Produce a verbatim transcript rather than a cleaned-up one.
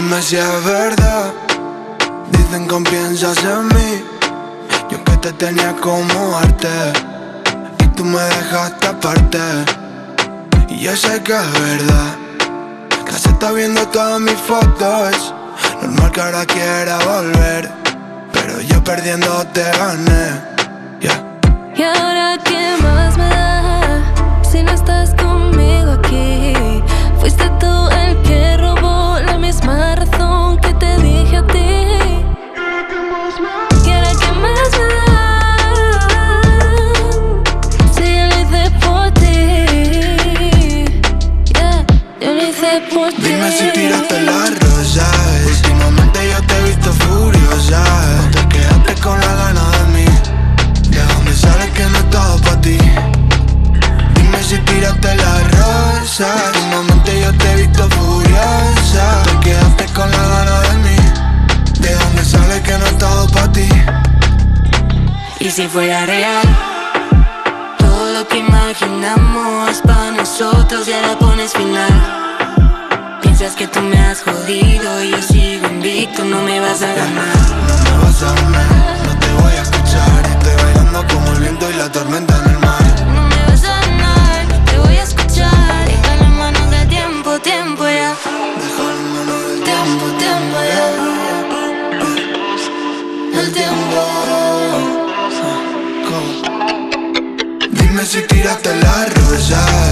Dime si es verdad, dicen que piensas en mí. Yo que te tenía como arte y tú me dejaste aparte. Y yo sé que es verdad, que se está viendo todas mis fotos. Normal que ahora quiera volver, pero yo perdiendo te gané, yeah. Y ahora ¿qué más me da si no estás conmigo aquí? Fuiste tú el que robó la misma razón que te dije a ti. Y ahora ¿qué más me da si yo lo hice por ti? Yeah, yo lo hice por ti. Dime si tiraste las rosas. Últimamente yo te he visto furiosa. No te quedaste con la gana de mí. ¿De dónde sales que no es todo pa' ti? Dime si tiraste las rosas. Últimamente yo te he visto furiosa. Te quedaste con la gana de mí. ¿De dónde sales que no es todo pa' ti? Y si fuera real, todo lo que imaginamos pa' nosotros ya la pones final. Piensas que tú me has jodido y yo sigo invicto, no me vas a ganar. No me vas a ganar, no te voy a escuchar. Estoy bailando como el viento y la tormenta en el mar. No me vas a ganar, no te voy a escuchar. Deja las manos del tiempo, tiempo ya. Deja las manos del Tiempo, tiempo ya. El tiempo. Dime si tiraste las rosas.